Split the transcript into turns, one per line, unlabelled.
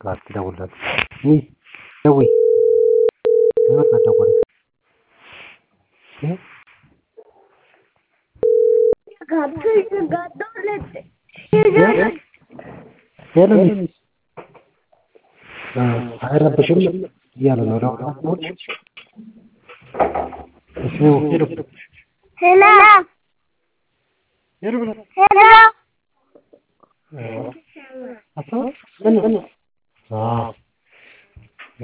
ላት ደውልላት ደውይ ህይወት ደውል ሄሎ አይረብሽም እያለ ነው ደውል ሄሎ ሄሎ